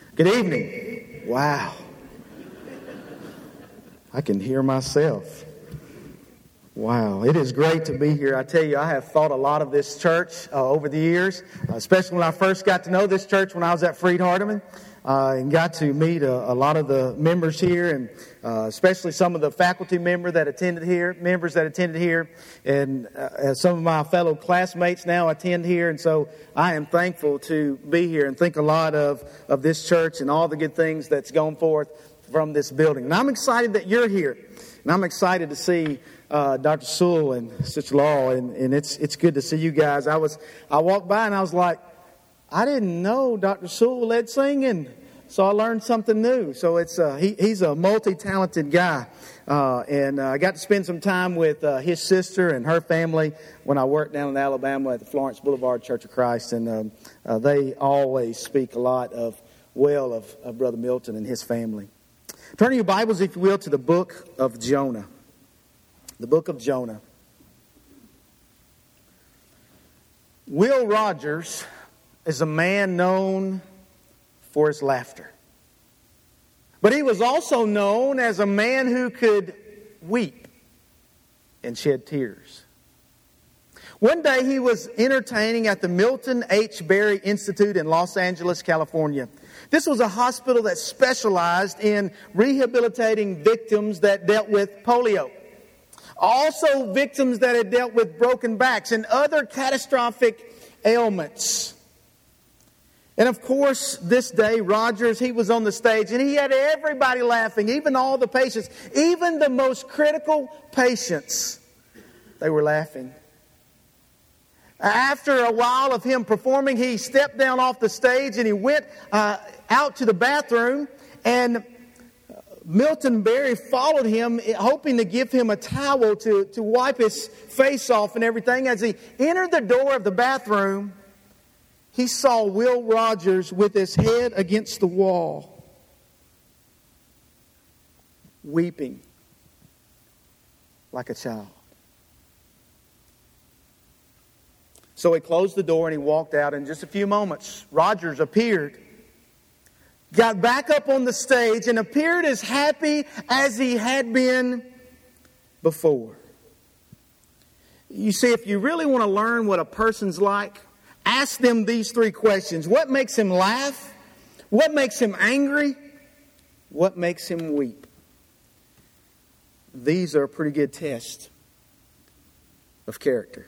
Good evening. Wow. I can hear myself. Wow. It is great to be here. I tell you, I have thought a lot of this church over the years, especially when I first got to know this church when I was at Freed-Hardeman. And got to meet a lot of the members here, and especially some of the faculty members that attended here, and some of my fellow classmates now attend here. And so I am thankful to be here and think a lot of this church and all the good things that's gone forth from this building. And I'm excited that you're here, and I'm excited to see Dr. Sewell and Sister Laurel, and it's good to see you guys. I walked by and I was like, I didn't know Dr. Sewell led singing, so I learned something new. So he's a multi-talented guy, and I got to spend some time with his sister and her family when I worked down in Alabama at the Florence Boulevard Church of Christ, and they always speak a lot of Brother Milton and his family. Turn your Bibles, if you will, to the book of Jonah. The book of Jonah. Will Rogers is a man known for his laughter. But he was also known as a man who could weep and shed tears. One day he was entertaining at the Milton H. Berry Institute in Los Angeles, California. This was a hospital that specialized in rehabilitating victims that dealt with polio. Also victims that had dealt with broken backs and other catastrophic ailments. And of course, this day, Rogers, he was on the stage and he had everybody laughing, even all the patients, even the most critical patients. They were laughing. After a while of him performing, he stepped down off the stage and he went out to the bathroom, and Milton Berry followed him, hoping to give him a towel to wipe his face off and everything. As he entered the door of the bathroom, he saw Will Rogers with his head against the wall, weeping like a child. So he closed the door and he walked out. In just a few moments, Rogers appeared, got back up on the stage, and appeared as happy as he had been before. You see, if you really want to learn what a person's like, ask them these three questions. What makes him laugh? What makes him angry? What makes him weep? These are a pretty good test of character.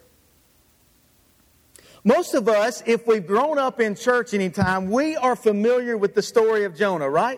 Most of us, if we've grown up in church anytime, we are familiar with the story of Jonah, right?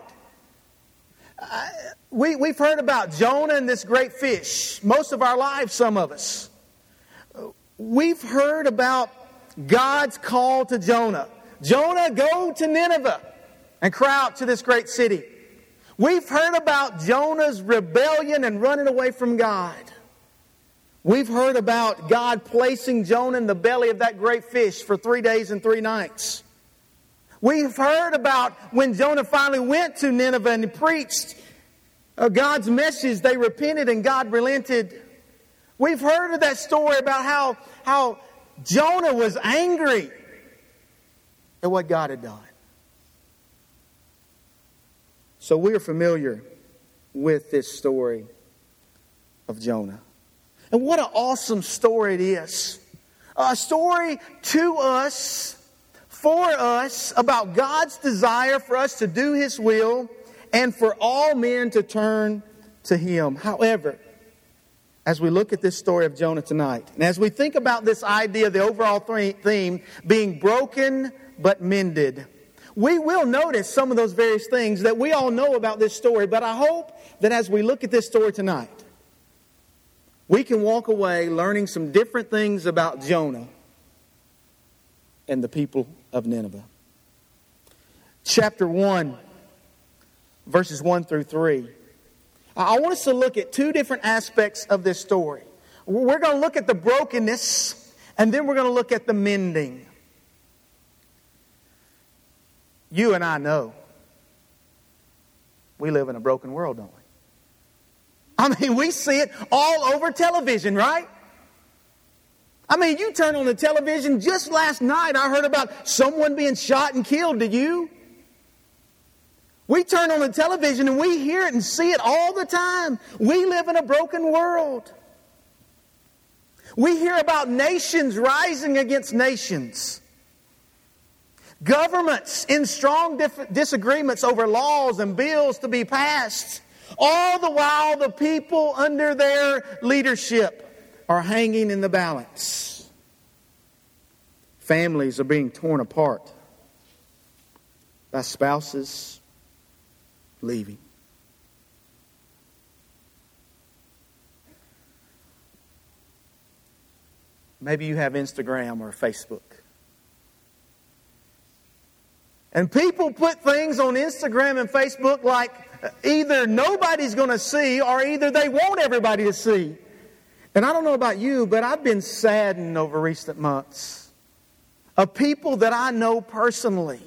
We've heard about Jonah and this great fish most of our lives, some of us. We've heard about God's call to Jonah. Jonah, go to Nineveh and cry out to this great city. We've heard about Jonah's rebellion and running away from God. We've heard about God placing Jonah in the belly of that great fish for 3 days and 3 nights. We've heard about when Jonah finally went to Nineveh and he preached God's message. They repented and God relented. We've heard of that story about how Jonah was angry at what God had done. So we're familiar with this story of Jonah. And what an awesome story it is. A story to us, for us, about God's desire for us to do His will and for all men to turn to Him. However, as we look at this story of Jonah tonight, and as we think about this idea, the overall theme being broken but mended, we will notice some of those various things that we all know about this story. But I hope that as we look at this story tonight, we can walk away learning some different things about Jonah and the people of Nineveh. Chapter 1, verses 1 through 3. I want us to look at 2 different aspects of this story. We're going to look at the brokenness, and then we're going to look at the mending. You and I know we live in a broken world, don't we? I mean, we see it all over television, right? I mean, you turn on the television, just last night I heard about someone being shot and killed. Did you? We turn on the television and we hear it and see it all the time. We live in a broken world. We hear about nations rising against nations. Governments in strong disagreements over laws and bills to be passed. All the while the people under their leadership are hanging in the balance. Families are being torn apart by spouses leaving. Maybe you have Instagram or Facebook. And people put things on Instagram and Facebook like either nobody's going to see or either they want everybody to see. And I don't know about you, but I've been saddened over recent months of people that I know personally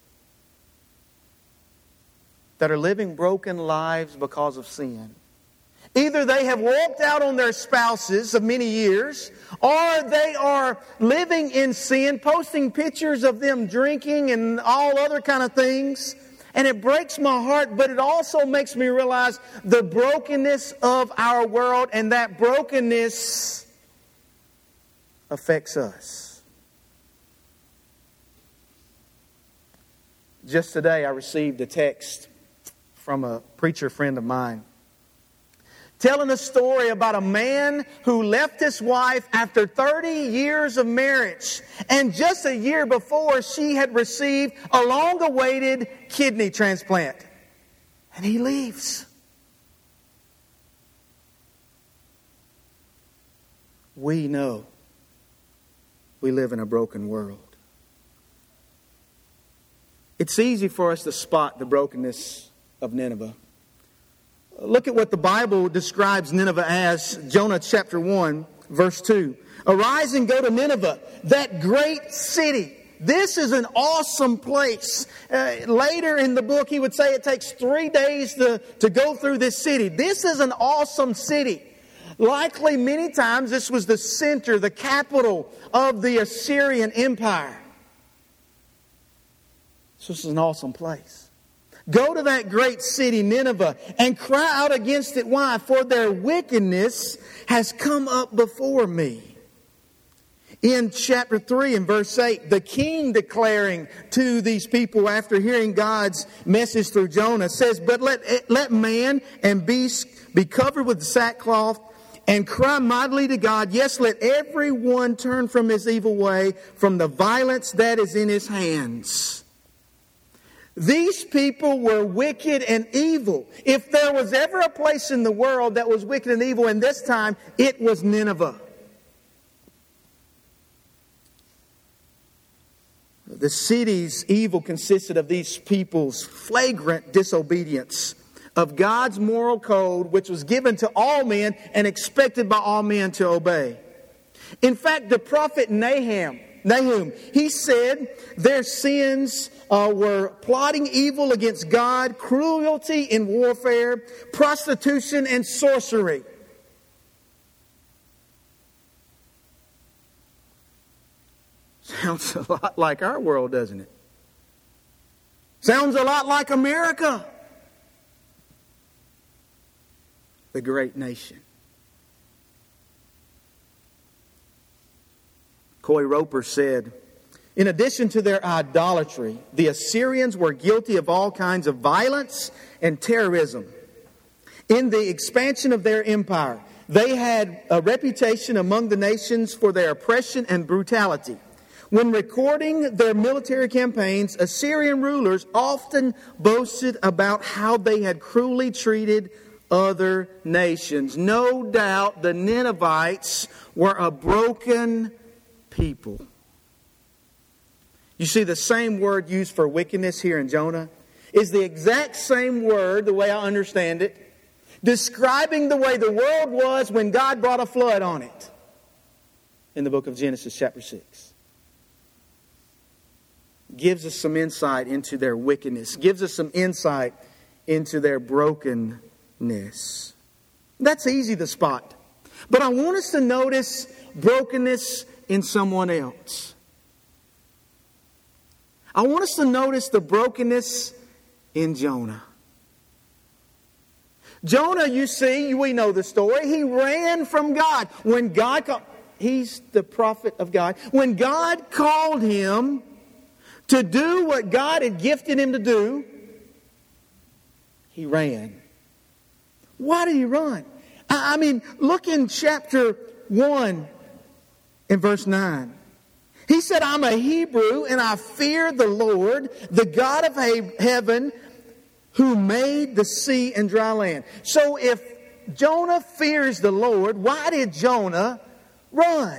that are living broken lives because of sin. Either they have walked out on their spouses of many years, or they are living in sin, posting pictures of them drinking and all other kind of things. And it breaks my heart, but it also makes me realize the brokenness of our world, and that brokenness affects us. Just today I received a text from a preacher friend of mine telling a story about a man who left his wife after 30 years of marriage. And just a year before, she had received a long-awaited kidney transplant. And he leaves. We know we live in a broken world. It's easy for us to spot the brokenness of Nineveh. Look at what the Bible describes Nineveh as. Jonah chapter 1, verse 2. Arise and go to Nineveh, that great city. This is an awesome place. Later in the book, he would say it takes 3 days to go through this city. This is an awesome city. Likely many times this was the center, the capital of the Assyrian Empire. So this is an awesome place. Go to that great city, Nineveh, and cry out against it. Why? For their wickedness has come up before me. In chapter 3 and verse 8, the king declaring to these people after hearing God's message through Jonah says, but let man and beast be covered with sackcloth and cry mightily to God. Yes, let everyone turn from his evil way, from the violence that is in his hands. These people were wicked and evil. If there was ever a place in the world that was wicked and evil in this time, it was Nineveh. The city's evil consisted of these people's flagrant disobedience of God's moral code, which was given to all men and expected by all men to obey. In fact, the prophet Nahum, he said their sins were plotting evil against God, cruelty in warfare, prostitution, and sorcery. Sounds a lot like our world, doesn't it? Sounds a lot like America, the great nation. Coy Roper said, in addition to their idolatry, the Assyrians were guilty of all kinds of violence and terrorism. In the expansion of their empire, they had a reputation among the nations for their oppression and brutality. When recording their military campaigns, Assyrian rulers often boasted about how they had cruelly treated other nations. No doubt the Ninevites were a broken people. You see, the same word used for wickedness here in Jonah is the exact same word, the way I understand it, describing the way the world was when God brought a flood on it in the book of Genesis chapter 6. Gives us some insight into their wickedness. Gives us some insight into their brokenness. That's easy to spot. But I want us to notice brokenness in someone else. I want us to notice the brokenness in Jonah. Jonah, you see, we know the story. He ran from God. When God called, he's the prophet of God. When God called him to do what God had gifted him to do, he ran. Why did he run? I mean, look in chapter 1 in verse 9. He said, I'm a Hebrew and I fear the Lord, the God of heaven, who made the sea and dry land. So if Jonah fears the Lord, why did Jonah run?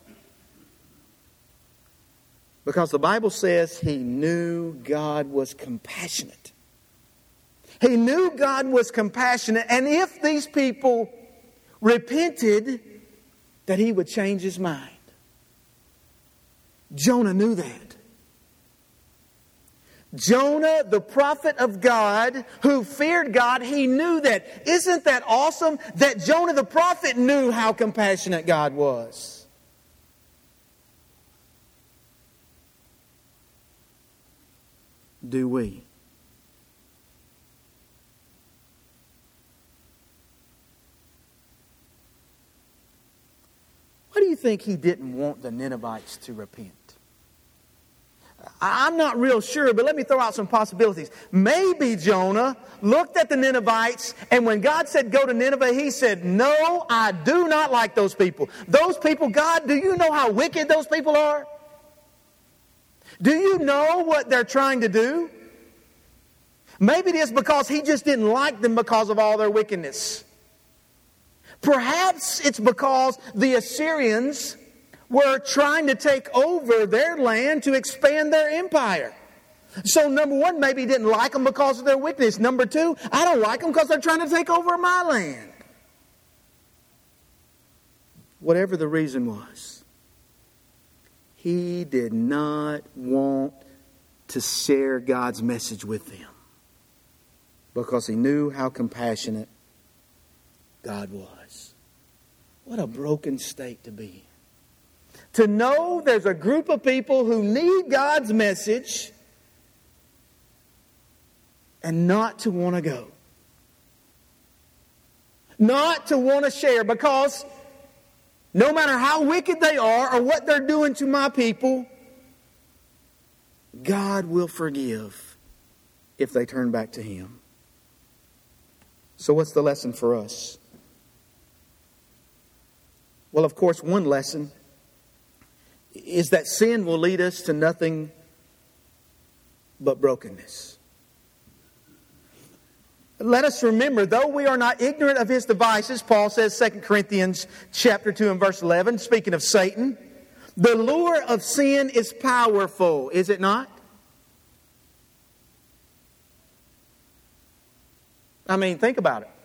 Because the Bible says he knew God was compassionate. He knew God was compassionate, and if these people repented, that He would change His mind. Jonah knew that. Jonah, the prophet of God, who feared God, he knew that. Isn't that awesome that Jonah the prophet knew how compassionate God was? Do we? Why do you think he didn't want the Ninevites to repent? I'm not real sure, but let me throw out some possibilities. Maybe Jonah looked at the Ninevites, and when God said go to Nineveh, he said, no, I do not like those people. Those people, God, do you know how wicked those people are? Do you know what they're trying to do? Maybe it is because he just didn't like them because of all their wickedness. Perhaps it's because the Assyrians were trying to take over their land to expand their empire. So number one, maybe he didn't like them because of their wickedness. Number two, I don't like them because they're trying to take over my land. Whatever the reason was, he did not want to share God's message with them because he knew how compassionate God was. What a broken state to be in. To know there's a group of people who need God's message and not to want to go. Not to want to share because no matter how wicked they are or what they're doing to my people, God will forgive if they turn back to Him. So what's the lesson for us? Well, of course, one lesson is that sin will lead us to nothing but brokenness. Let us remember, though we are not ignorant of his devices, Paul says, 2 Corinthians chapter 2 and verse 11, speaking of Satan, the lure of sin is powerful, is it not? I mean, think about it.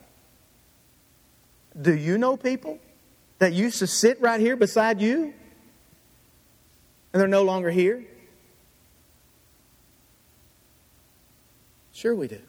Do you know people that used to sit right here beside you and they're no longer here? Sure we do.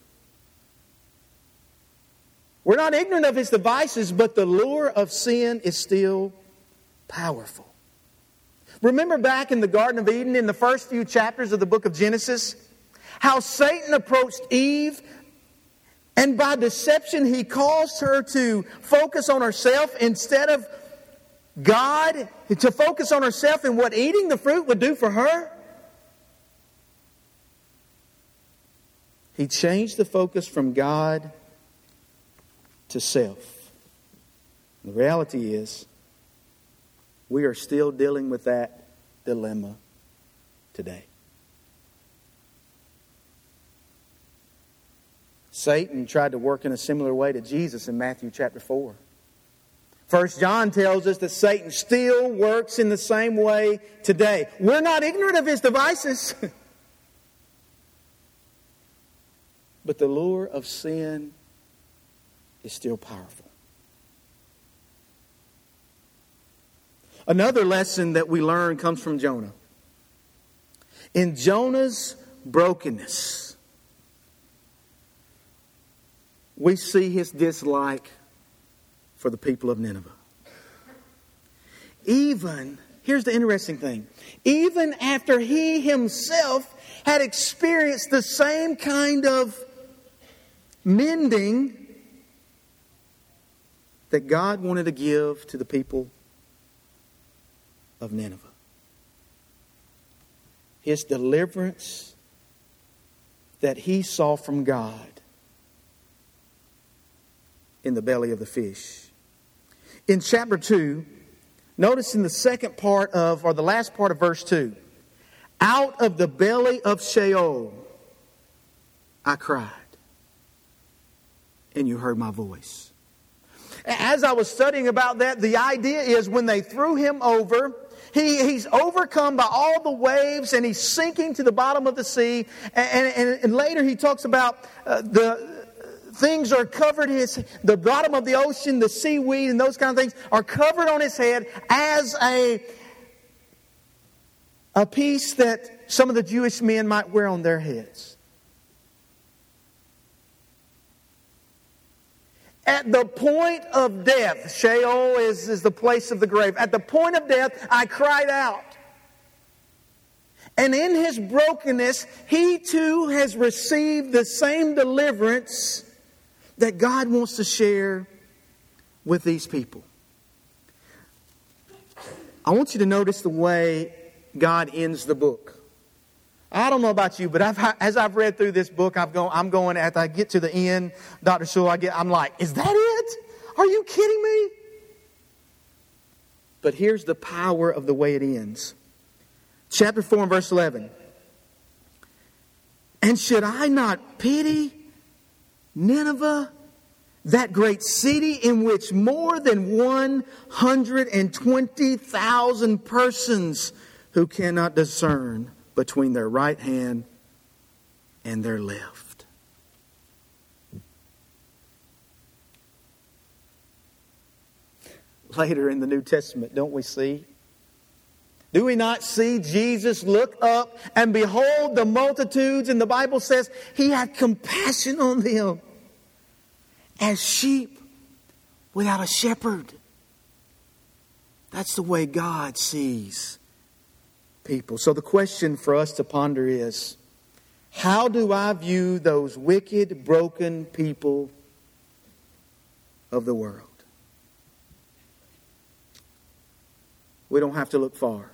We're not ignorant of his devices, but the lure of sin is still powerful. Remember back in the Garden of Eden, in the first few chapters of the book of Genesis, how Satan approached Eve, and by deception he caused her to focus on herself instead of God, to focus on herself and what eating the fruit would do for her. He changed the focus from God to self. The reality is, we are still dealing with that dilemma today. Satan tried to work in a similar way to Jesus in Matthew chapter 4. 1 John tells us that Satan still works in the same way today. We're not ignorant of his devices. But the lure of sin is still powerful. Another lesson that we learn comes from Jonah. In Jonah's brokenness, we see his dislike for the people of Nineveh. Even here's the interesting thing. Even after he himself had experienced the same kind of mending that God wanted to give to the people of Nineveh. His deliverance that he saw from God in the belly of the fish. In chapter 2, notice in the second part of, or the last part of verse 2, out of the belly of Sheol I cried, and you heard my voice. As I was studying about that, the idea is when they threw him over, he's overcome by all the waves and he's sinking to the bottom of the sea. And later he talks about the things are covered, the bottom of the ocean, the seaweed and those kind of things are covered on his head as a piece that some of the Jewish men might wear on their heads. At the point of death, Sheol is the place of the grave. At the point of death, I cried out. And in his brokenness, he too has received the same deliverance that God wants to share with these people. I want you to notice the way God ends the book. I don't know about you, but as I've read through this book, I'm going, as I get to the end, Dr. Sewell, I'm like, is that it? Are you kidding me? But here's the power of the way it ends. Chapter 4 and verse 11. And should I not pity Nineveh, that great city in which more than 120,000 persons who cannot discern between their right hand and their left. Later in the New Testament, don't we see? Do we not see Jesus look up and behold the multitudes? And the Bible says he had compassion on them as sheep without a shepherd. That's the way God sees people. So the question for us to ponder is, how do I view those wicked, broken people of the world? We don't have to look far.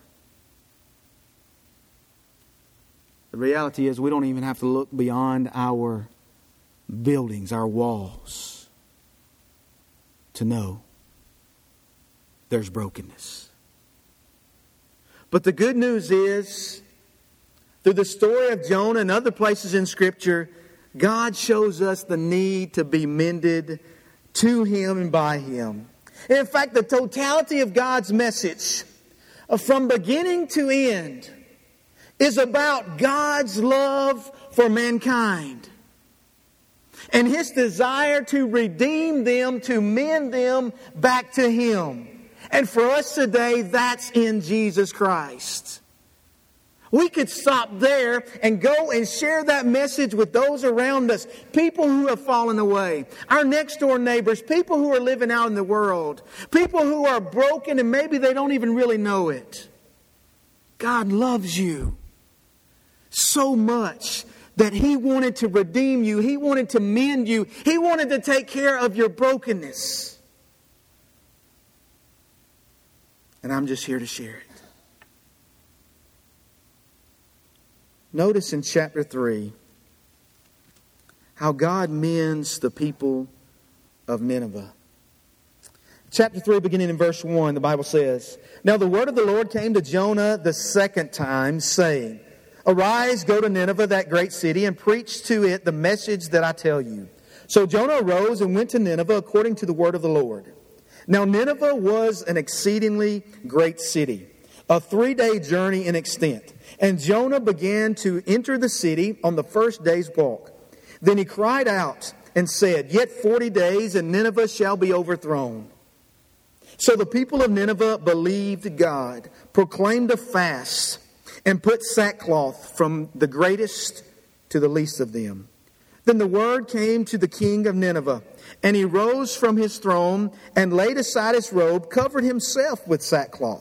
The reality is we don't even have to look beyond our buildings, our walls, to know there's brokenness. But the good news is, through the story of Jonah and other places in Scripture, God shows us the need to be mended to Him and by Him. And in fact, the totality of God's message, from beginning to end, is about God's love for mankind and His desire to redeem them, to mend them back to Him. And for us today, that's in Jesus Christ. We could stop there and go and share that message with those around us. People who have fallen away. Our next door neighbors. People who are living out in the world. People who are broken and maybe they don't even really know it. God loves you so much that He wanted to redeem you. He wanted to mend you. He wanted to take care of your brokenness. And I'm just here to share it. Notice in chapter 3 how God mends the people of Nineveh. Chapter 3, beginning in verse 1, the Bible says, Now the word of the Lord came to Jonah the second time, saying, Arise, go to Nineveh, that great city, and preach to it the message that I tell you. So Jonah arose and went to Nineveh according to the word of the Lord. Now Nineveh was an exceedingly great city, a 3-day journey in extent. And Jonah began to enter the city on the first day's walk. Then he cried out and said, Yet 40 days and Nineveh shall be overthrown. So the people of Nineveh believed God, proclaimed a fast, and put sackcloth from the greatest to the least of them. Then the word came to the king of Nineveh, and he rose from his throne and laid aside his robe, covered himself with sackcloth,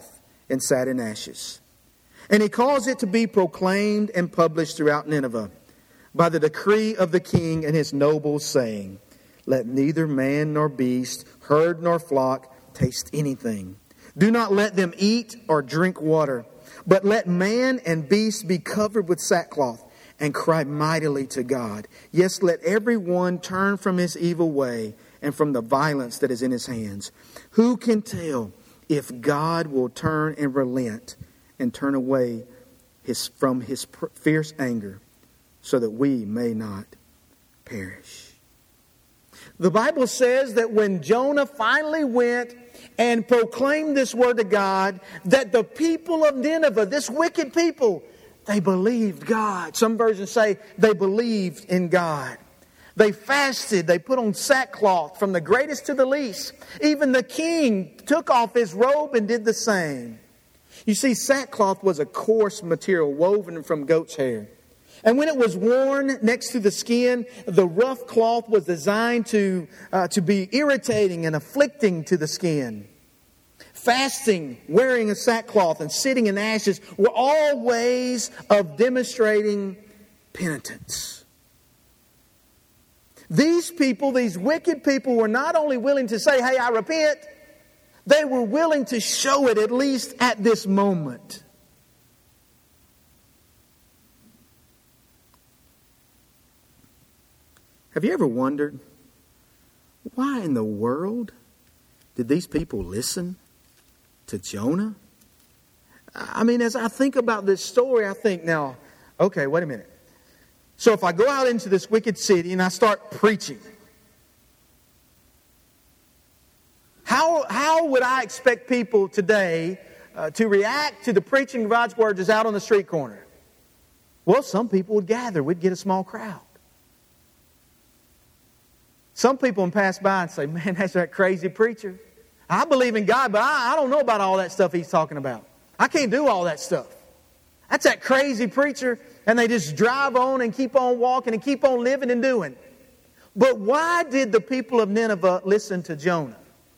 and sat in ashes. And he caused it to be proclaimed and published throughout Nineveh by the decree of the king and his nobles, saying, let neither man nor beast, herd nor flock taste anything. Do not let them eat or drink water, but let man and beast be covered with sackcloth and cry mightily to God. Yes, let every one turn from his evil way and from the violence that is in his hands. Who can tell if God will turn and relent and turn away from his fierce anger so that we may not perish? The Bible says that when Jonah finally went and proclaimed this word to God, that the people of Nineveh, this wicked people, they believed God. Some versions say they believed in God. They fasted. They put on sackcloth from the greatest to the least. Even the king took off his robe and did the same. You see, sackcloth was a coarse material woven from goat's hair. And when it was worn next to the skin, the rough cloth was designed to be irritating and afflicting to the skin. Fasting, wearing a sackcloth, and sitting in ashes were all ways of demonstrating penitence. These people, these wicked people, were not only willing to say, hey, I repent, they were willing to show it, at least at this moment. Have you ever wondered, why in the world did these people listen to Jonah? I mean, as I think about this story, I think, now, okay, wait a minute. So if I go out into this wicked city and I start preaching, how would I expect people today to react to the preaching of God's Word just out on the street corner? Well, some people would gather. We'd get a small crowd. Some people would pass by and say, man, that's that crazy preacher. I believe in God, but I don't know about all that stuff he's talking about. I can't do all that stuff. That's that crazy preacher. And they just drive on and keep on walking and keep on living and doing. But why did the people of Nineveh listen to Jonah?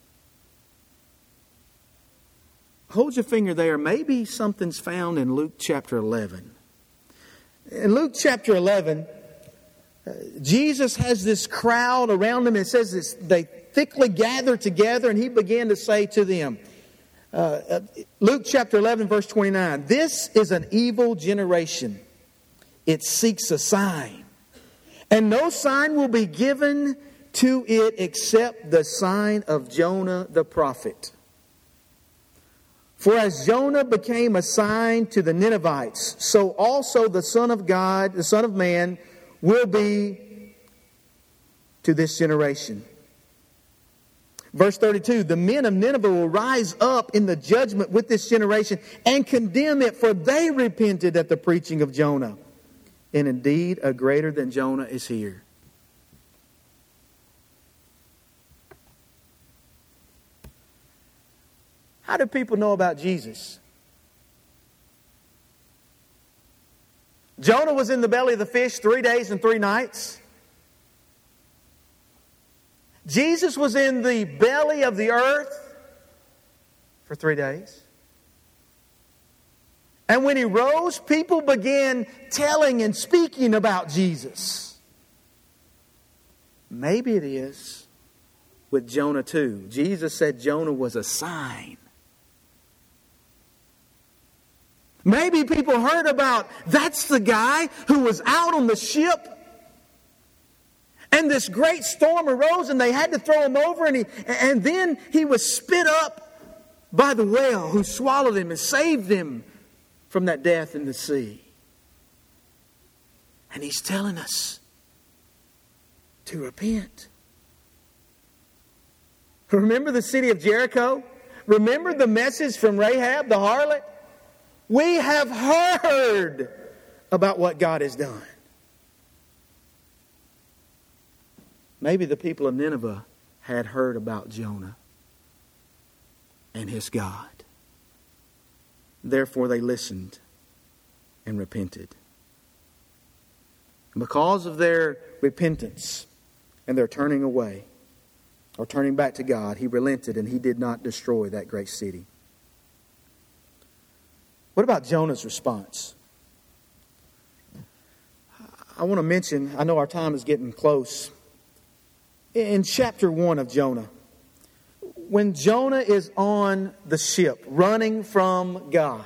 Hold your finger there. Maybe something's found in Luke chapter 11. In Luke chapter 11, Jesus has this crowd around him. It says this, they thickly gathered together, and he began to say to them, Luke chapter 11, verse 29, this is an evil generation. It seeks a sign, and no sign will be given to it except the sign of Jonah the prophet. For as Jonah became a sign to the Ninevites, so also the Son of God, the Son of Man, will be to this generation. Verse 32, the men of Nineveh will rise up in the judgment with this generation and condemn it, for they repented at the preaching of Jonah. And indeed, a greater than Jonah is here. How do people know about Jesus? Jonah was in the belly of the fish 3 days and 3 nights. Jesus was in the belly of the earth for 3 days. And when he rose, people began telling and speaking about Jesus. Maybe it is with Jonah too. Jesus said Jonah was a sign. Maybe people heard about, that's the guy who was out on the ship and this great storm arose and they had to throw him over, and then he was spit up by the whale who swallowed him and saved him from that death in the sea. And he's telling us to repent. Remember the city of Jericho? Remember the message from Rahab the harlot? We have heard about what God has done. Maybe the people of Nineveh had heard about Jonah and his God. Therefore they listened and repented. And because of their repentance and their turning away, or turning back to God, He relented and He did not destroy that great city. What about Jonah's response? I want to mention, I know our time is getting close. In chapter 1 of Jonah, when Jonah is on the ship running from God,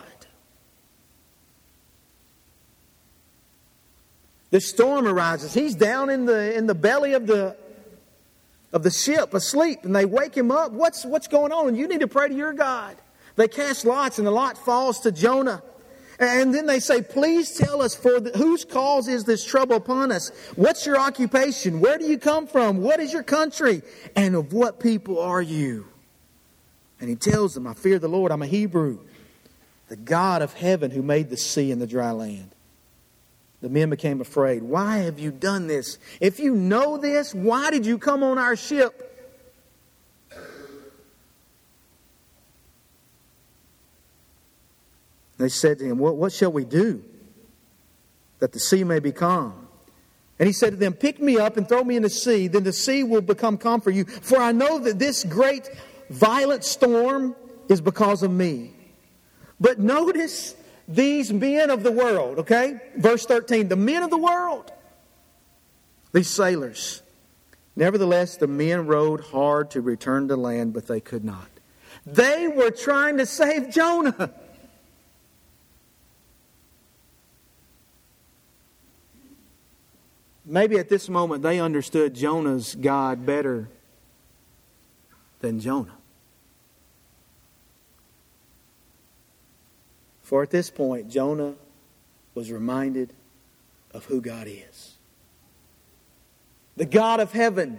the storm arises. He's down in the belly of the ship, asleep, and they wake him up. What's going on? You need to pray to your God. They cast lots, and the lot falls to Jonah. And then they say, please tell us, whose cause is this trouble upon us? What's your occupation? Where do you come from? What is your country? And of what people are you? And he tells them, I fear the Lord. I'm a Hebrew, the God of heaven who made the sea and the dry land. The men became afraid. Why have you done this? If you know this, why did you come on our ship? They said to him, what shall we do that the sea may be calm? And he said to them, pick me up and throw me in the sea, then the sea will become calm for you. For I know that this great violent storm is because of me. But notice these men of the world, okay? Verse 13, the men of the world, these sailors. Nevertheless, the men rowed hard to return to land, but they could not. They were trying to save Jonah. Maybe at this moment they understood Jonah's God better than Jonah. For at this point, Jonah was reminded of who God is. The God of heaven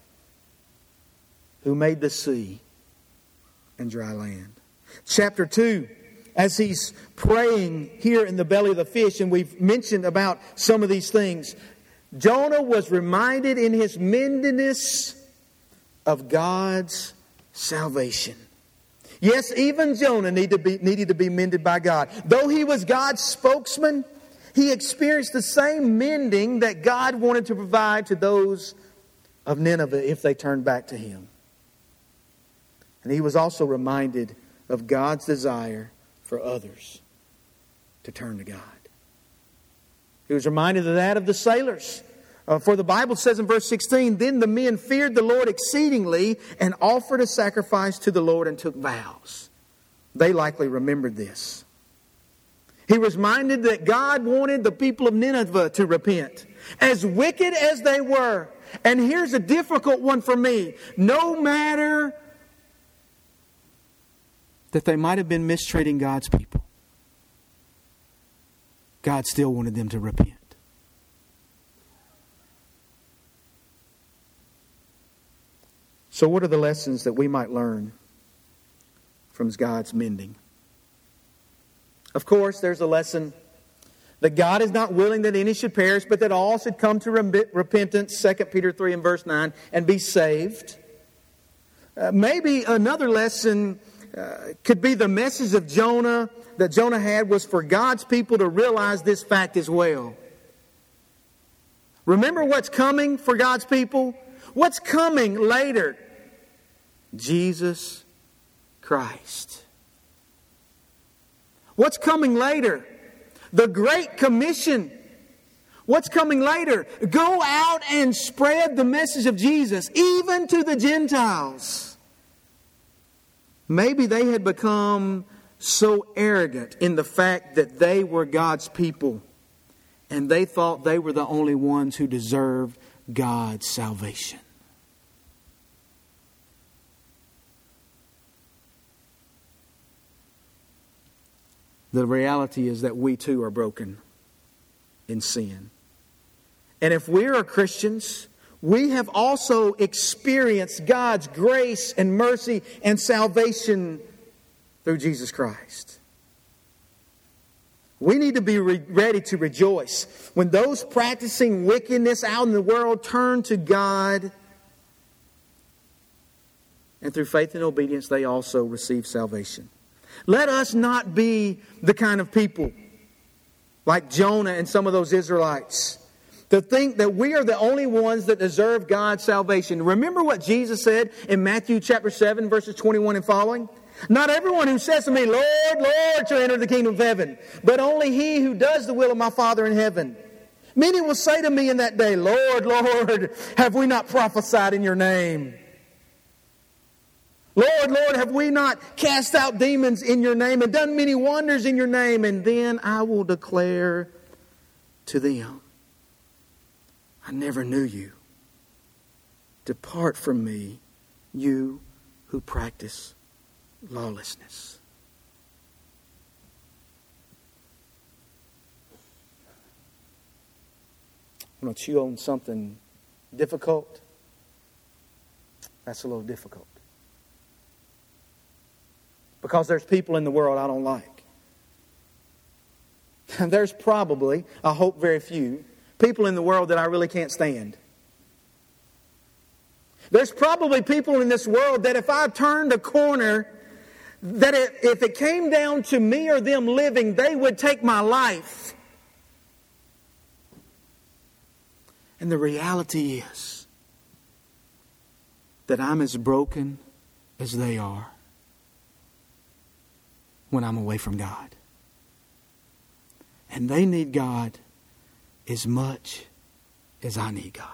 who made the sea and dry land. Chapter 2, as he's praying here in the belly of the fish, and we've mentioned about some of these things, Jonah was reminded in his mendedness of God's salvation. Yes, even Jonah needed to be mended by God. Though he was God's spokesman, he experienced the same mending that God wanted to provide to those of Nineveh if they turned back to Him. And he was also reminded of God's desire for others to turn to God. He was reminded of that of the sailors. For the Bible says in verse 16, then the men feared the Lord exceedingly and offered a sacrifice to the Lord and took vows. They likely remembered this. He was reminded that God wanted the people of Nineveh to repent, as wicked as they were. And here's a difficult one for me. No matter that they might have been mistreating God's people, God still wanted them to repent. So what are the lessons that we might learn from God's mending? Of course, there's a lesson that God is not willing that any should perish, but that all should come to repentance, 2 Peter 3 and verse 9, and be saved. Maybe another lesson could be the message of Jonah that Jonah had was for God's people to realize this fact as well. Remember what's coming for God's people? What's coming later? Jesus Christ. What's coming later? The Great Commission. What's coming later? Go out and spread the message of Jesus, even to the Gentiles. Maybe they had become so arrogant in the fact that they were God's people, and they thought they were the only ones who deserved God's salvation. The reality is that we too are broken in sin. And if we are Christians, we have also experienced God's grace and mercy and salvation through Jesus Christ. We need to be ready to rejoice when those practicing wickedness out in the world turn to God. And through faith and obedience, they also receive salvation. Let us not be the kind of people like Jonah and some of those Israelites to think that we are the only ones that deserve God's salvation. Remember what Jesus said in Matthew chapter 7, verses 21 and following? Not everyone who says to me, Lord, Lord, shall enter the kingdom of heaven, but only he who does the will of my Father in heaven. Many will say to me in that day, Lord, Lord, have we not prophesied in your name? Lord, Lord, have we not cast out demons in your name and done many wonders in your name? And then I will declare to them, I never knew you. Depart from me, you who practice lawlessness. I'm going to chew on something difficult. That's a little difficult. Because there's people in the world I don't like. And there's probably, I hope very few, people in the world that I really can't stand. There's probably people in this world that if I turned a corner, that if it came down to me or them living, they would take my life. And the reality is that I'm as broken as they are when I'm away from God. And they need God as much as I need God.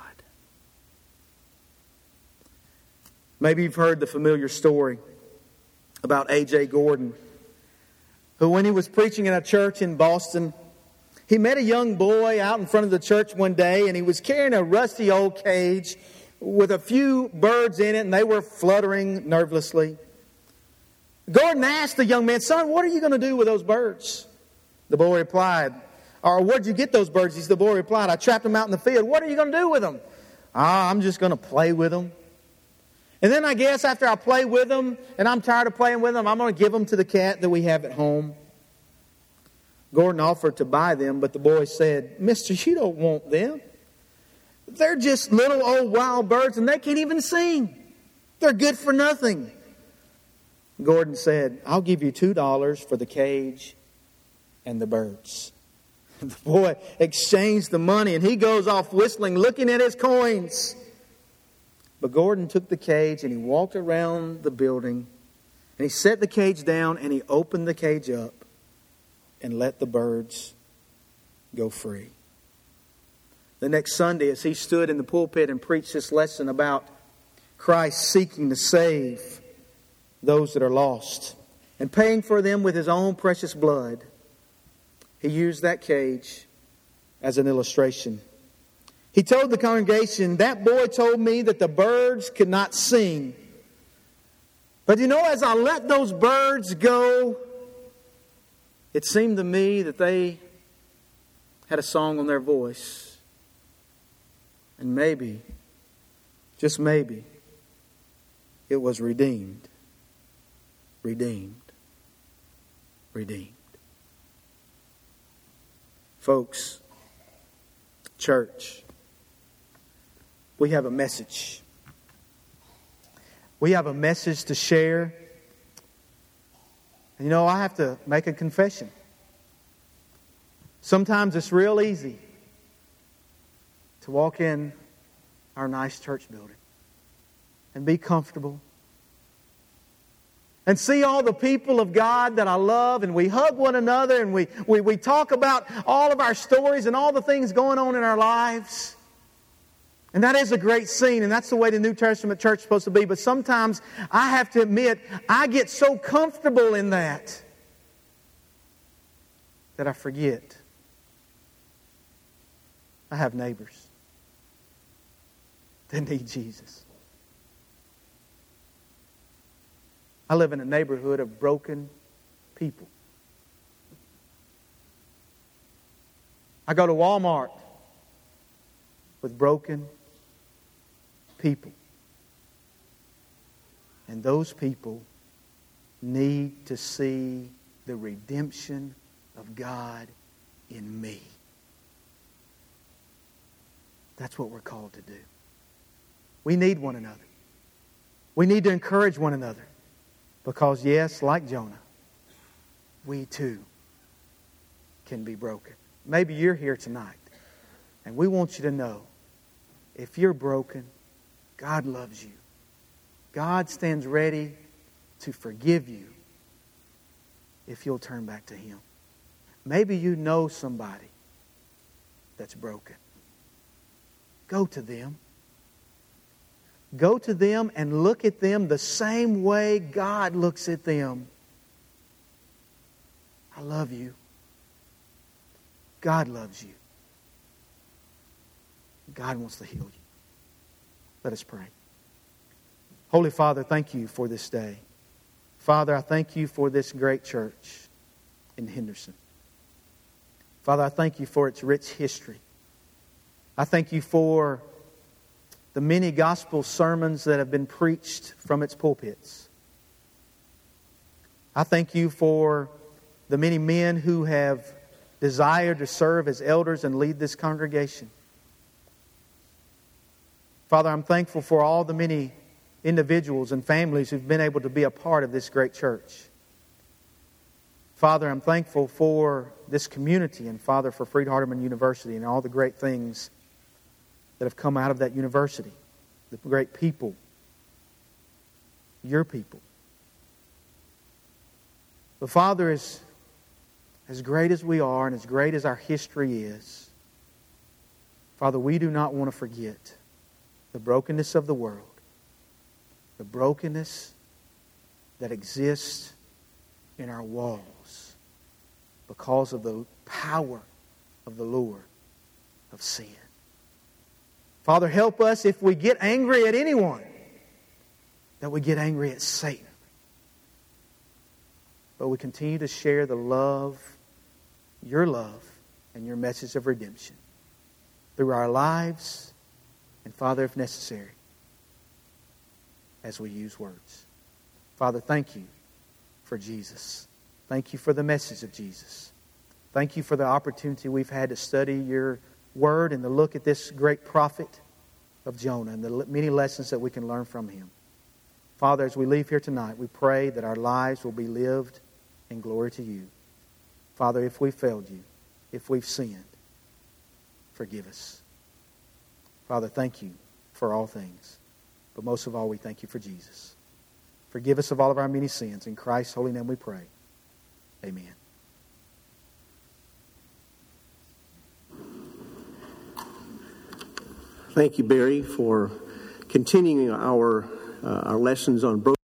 Maybe you've heard the familiar story about A.J. Gordon, who when he was preaching in a church in Boston, he met a young boy out in front of the church one day, and he was carrying a rusty old cage with a few birds in it, and they were fluttering nervously. Gordon asked the young man, son, what are you going to do with those birds? The boy replied, or where'd you get those birds? The boy replied, I trapped them out in the field. What are you going to do with them? I'm just going to play with them. And then I guess after I play with them, and I'm tired of playing with them, I'm going to give them to the cat that we have at home. Gordon offered to buy them, but the boy said, Mister, you don't want them. They're just little old wild birds, and they can't even sing. They're good for nothing. Gordon said, I'll give you $2 for the cage and the birds. The boy exchanged the money, and he goes off whistling, looking at his coins. But Gordon took the cage, and he walked around the building, and he set the cage down, and he opened the cage up and let the birds go free. The next Sunday, as he stood in the pulpit and preached this lesson about Christ seeking to save those that are lost and paying for them with His own precious blood, he used that cage as an illustration. He told the congregation, that boy told me that the birds could not sing. But you know, as I let those birds go, it seemed to me that they had a song on their voice. And maybe, just maybe, it was redeemed. Redeemed. Redeemed. Folks, church, we have a message. We have a message to share. You know, I have to make a confession. Sometimes it's real easy to walk in our nice church building and be comfortable and see all the people of God that I love, and we hug one another, and we talk about all of our stories and all the things going on in our lives. And that is a great scene, and that's the way the New Testament church is supposed to be. But sometimes I have to admit, I get so comfortable in that I forget I have neighbors that need Jesus. I live in a neighborhood of broken people. I go to Walmart with broken people. And those people need to see the redemption of God in me. That's what we're called to do. We need one another. We need to encourage one another. Because yes, like Jonah, we too can be broken. Maybe you're here tonight, and we want you to know, if you're broken, God loves you. God stands ready to forgive you if you'll turn back to Him. Maybe you know somebody that's broken. Go to them. Go to them and look at them the same way God looks at them. I love you. God loves you. God wants to heal you. Let us pray. Holy Father, thank you for this day. Father, I thank you for this great church in Henderson. Father, I thank you for its rich history. I thank you for the many gospel sermons that have been preached from its pulpits. I thank you for the many men who have desired to serve as elders and lead this congregation. Father, I'm thankful for all the many individuals and families who've been able to be a part of this great church. Father, I'm thankful for this community and, Father, for Freed-Hardeman University and all the great things that have come out of that university. The great people. Your people. But Father, as great as we are and as great as our history is, Father, we do not want to forget the brokenness of the world. The brokenness that exists in our walls because of the power of the lure of sin. Father, help us if we get angry at anyone, that we get angry at Satan. But we continue to share the love, your love, and your message of redemption through our lives, and Father, if necessary, as we use words. Father, thank you for Jesus. Thank you for the message of Jesus. Thank you for the opportunity we've had to study your word and to look at this great prophet of Jonah and the many lessons that we can learn from him. Father, as we leave here tonight, we pray that our lives will be lived in glory to you. Father, if we've failed you, if we've sinned, forgive us. Father, thank you for all things. But most of all, we thank you for Jesus. Forgive us of all of our many sins. In Christ's holy name we pray. Amen. Thank you, Barry, for continuing our lessons on broken